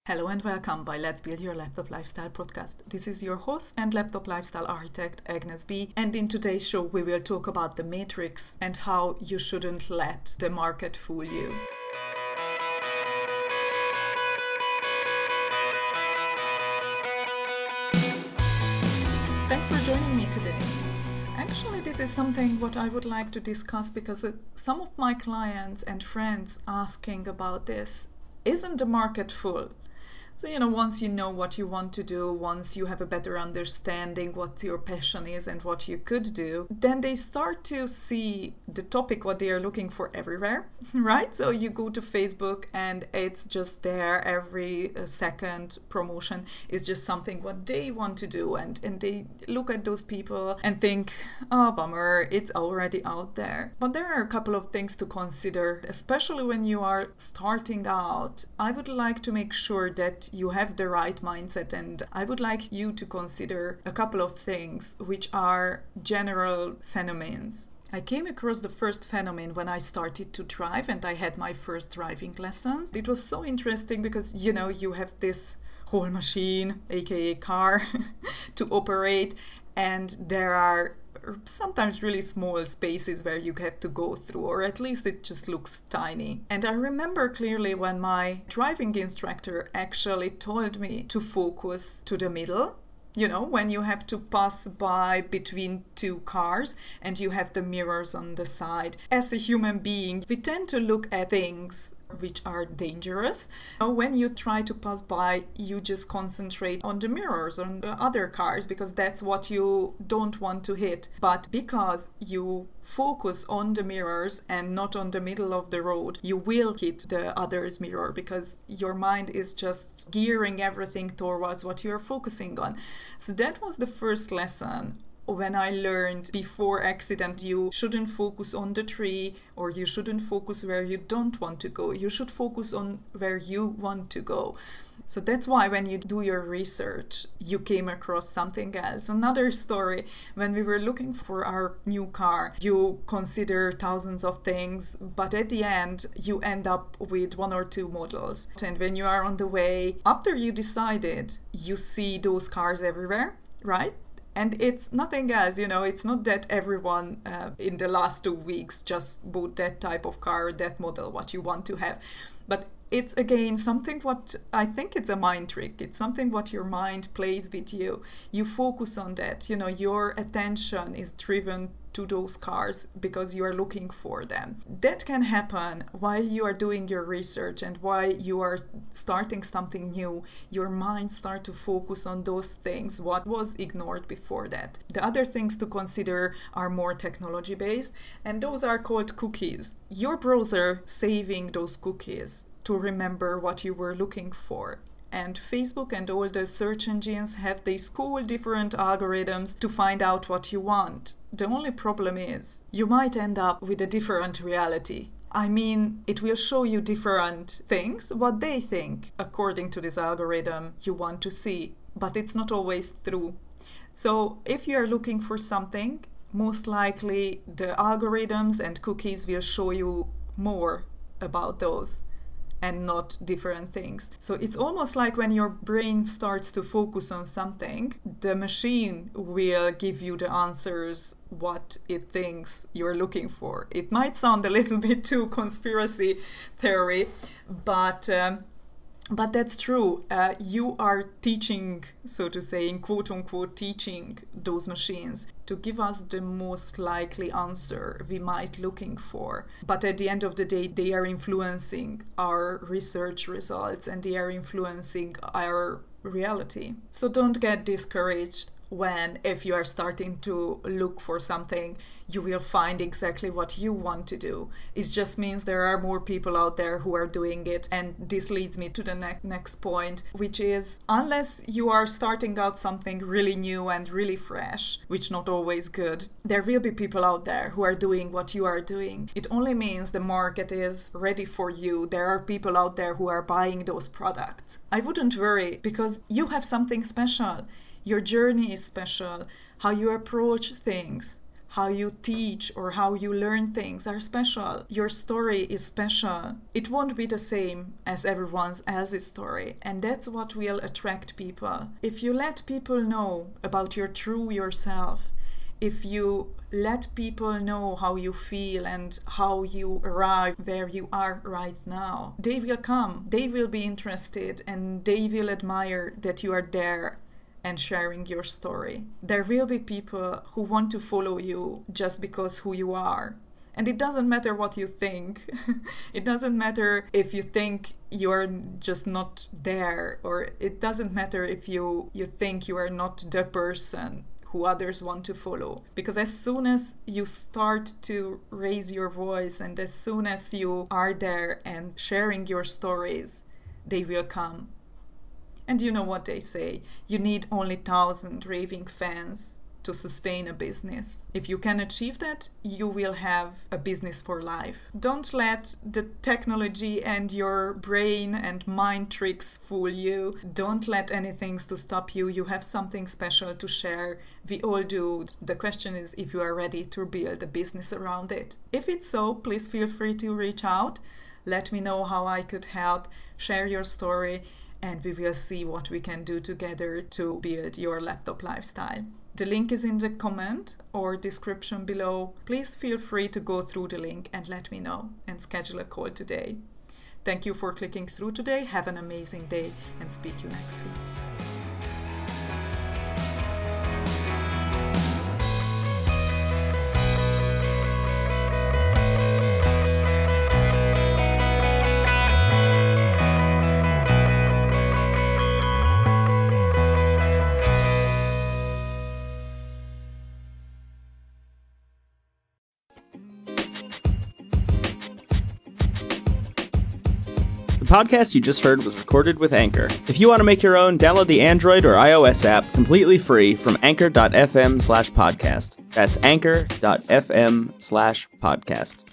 Hello and welcome by Let's Build Your Laptop Lifestyle podcast. This is your host and laptop lifestyle architect Agnes B. And in today's show we will talk about the matrix and how you shouldn't let the market fool you. Thanks for joining me today. Actually, this is something what I would like to discuss because some of my clients and friends asking about this. Isn't the market full? So, once you know what you want to do, once you have a better understanding what your passion is and what you could do, then they start to see the topic what they are looking for everywhere, right? So you go to Facebook and it's just there. Every second promotion is just something what they want to do. And they look at those people and think, oh, bummer, it's already out there. But there are a couple of things to consider, especially when you are starting out. I would like to make sure that you have the right mindset, and I would like you to consider a couple of things which are general phenomena. I came across the first phenomenon when I started to drive and I had my first driving lessons. It was so interesting because, you have this whole machine, aka car, to operate, and there are sometimes really small spaces where you have to go through, or at least it just looks tiny. And I remember clearly when my driving instructor actually told me to focus to the middle. When you have to pass by between two cars and you have the mirrors on the side. As a human being, we tend to look at things which are dangerous. When you try to pass by, you just concentrate on the mirrors, on the other cars, because that's what you don't want to hit. But because you focus on the mirrors and not on the middle of the road, you will hit the other's mirror because your mind is just gearing everything towards what you're focusing on. So that was the first lesson. When I learned before accident, you shouldn't focus on the tree, or you shouldn't focus where you don't want to go. You should focus on where you want to go. So that's why when you do your research, you came across something else. Another story, when we were looking for our new car, you consider thousands of things, but at the end, you end up with one or two models. And when you are on the way, after you decided, you see those cars everywhere, right? And it's nothing else, it's not that everyone in the last 2 weeks just bought that type of car, that model, what you want to have. But it's again something what I think it's a mind trick. It's something what your mind plays with you. You focus on that, your attention is driven to those cars because you are looking for them. That can happen while you are doing your research and while you are starting something new. Your mind starts to focus on those things what was ignored before that. The other things to consider are more technology based, and those are called cookies. Your browser saving those cookies to remember what you were looking for. And Facebook and all the search engines have these cool different algorithms to find out what you want. The only problem is you might end up with a different reality. I mean, it will show you different things, what they think, according to this algorithm you want to see, but it's not always true. So if you are looking for something, most likely the algorithms and cookies will show you more about those and not different things. So it's almost like when your brain starts to focus on something, the machine will give you the answers what it thinks you're looking for. It might sound a little bit too conspiracy theory, but that's true. You are teaching, so to say, in quote unquote, teaching those machines to give us the most likely answer we might looking for. But at the end of the day, they are influencing our research results and they are influencing our reality. So don't get discouraged when, if you are starting to look for something, you will find exactly what you want to do. It just means there are more people out there who are doing it. And this leads me to the next point, which is unless you are starting out something really new and really fresh, which not always good, there will be people out there who are doing what you are doing. It only means the market is ready for you. There are people out there who are buying those products. I wouldn't worry because you have something special. Your journey is special, how you approach things, how you teach or how you learn things are special. Your story is special. It won't be the same as everyone else's story, and that's what will attract people. If you let people know about your true yourself, if you let people know how you feel and how you arrive where you are right now, they will come, they will be interested, and they will admire that you are there and sharing your story. There will be people who want to follow you just because who you are. And it doesn't matter what you think. It doesn't matter if you think you're just not there, or it doesn't matter if you think you are not the person who others want to follow. Because as soon as you start to raise your voice and as soon as you are there and sharing your stories, they will come. And you know what they say, you need only 1,000 raving fans to sustain a business. If you can achieve that, you will have a business for life. Don't let the technology and your brain and mind tricks fool you. Don't let anything to stop you. You have something special to share. We all do. The question is if you are ready to build a business around it. If it's so, please feel free to reach out. Let me know how I could help. Share your story, and we will see what we can do together to build your laptop lifestyle. The link is in the comment or description below. Please feel free to go through the link and let me know and schedule a call today. Thank you for clicking through today. Have an amazing day and speak to you next week. The podcast you just heard was recorded with Anchor. If you want to make your own, download the Android or iOS app completely free from anchor.fm/podcast. That's anchor.fm/podcast.